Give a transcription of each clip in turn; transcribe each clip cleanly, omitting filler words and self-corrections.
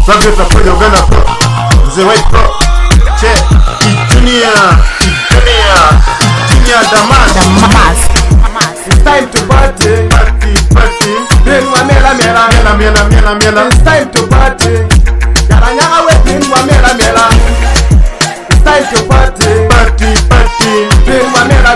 Rap get a pro, you're gonna pro. The white pro. Check. Junior Damas. It's time to party. Party. Bin wa mela. It's time to party. Yara nyanga we bin wa mela. It's time to party. Bin wa mela.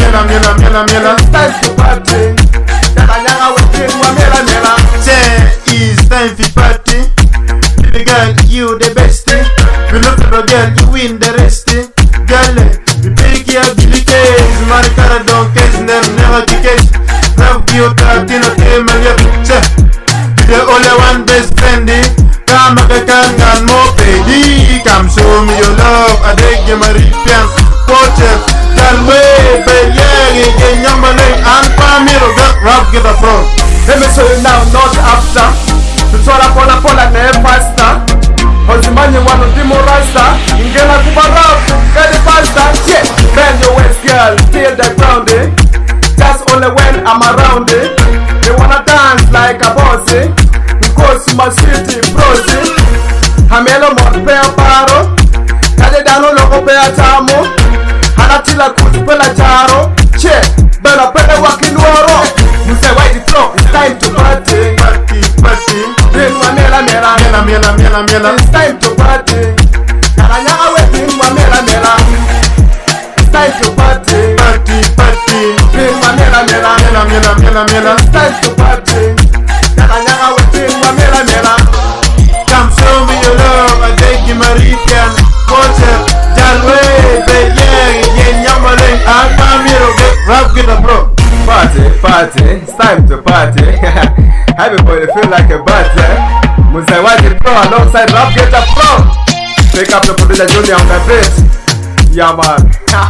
It's time to party. Yara nyanga we bin wa mela. Say it's time for party. Baby girl, you the best. You look at the girl, you win the rest. Girl, you pick your Billy Case. Marikara don't case, never to case. Love you, Tino, say the only one best friend. Come and more baby. Come show me your love. I beg you, Maripian. Watch it. Girl, wait, baby, yeah, young man, and Pamiro, rap get a pro. Let me show you now, not after. The Tora Pola never faster. Ozimani wano dimo rasta. Ingena kubarab, get the pasta. Yeah, bend your waist, girl, feel the ground, eh. That's only when I'm around, eh. They wanna dance like a boss, eh. Because my city prosy. Hamelo mon pea paro. Kade dano loko pea tamo. Hanatila kutupela charo. Che, bela pele wakiluoro. You say why the flow, it's time to party. Bin wa mela. It's time to party. Yara nyanga we bin wa mela. It's time to party. Bin wa mela. It's time to party. Yara nyanga we bin wa mela. Come show me your love, I take you Maripian. Watch it, Jalwe, yeah, Yamale, and Pamiro, rap get a pro. Party, it's time to party. Everybody feel like a party. Musai White Pro alongside Rap Get a Pro. Pick up the producer Junior on the beat. Yeah man.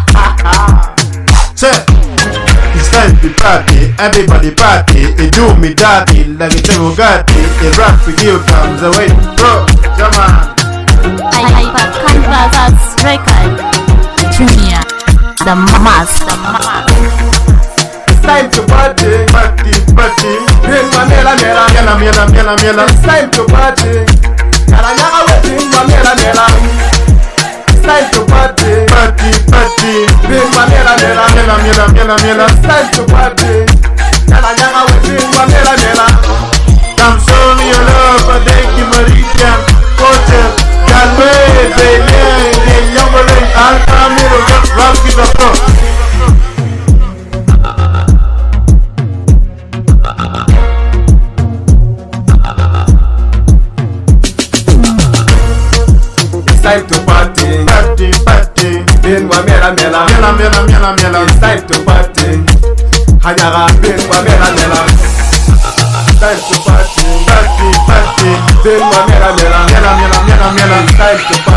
Check. It's time to party, everybody party. It do me dirty like it's a Bugatti. It rap for you comes the White Pro. Yeah man. Hyper Canvas record. Junior Damas. It's time to party. Bin wa mela. It's time to party. Yara nyanga we bin wa mela. It's time to party. Bin wa mela. It's time to party. Yara nyanga we bin wa mela. Come show me your love, I thank you Maripian. Watch it, Jalwe, yeah, Yamale, and Pamiro, rap get a pro. Time to party. Bin wa mela. It's time to party. Hanyara bin wa mela. Time to party. Bin wa mela. It's time to party.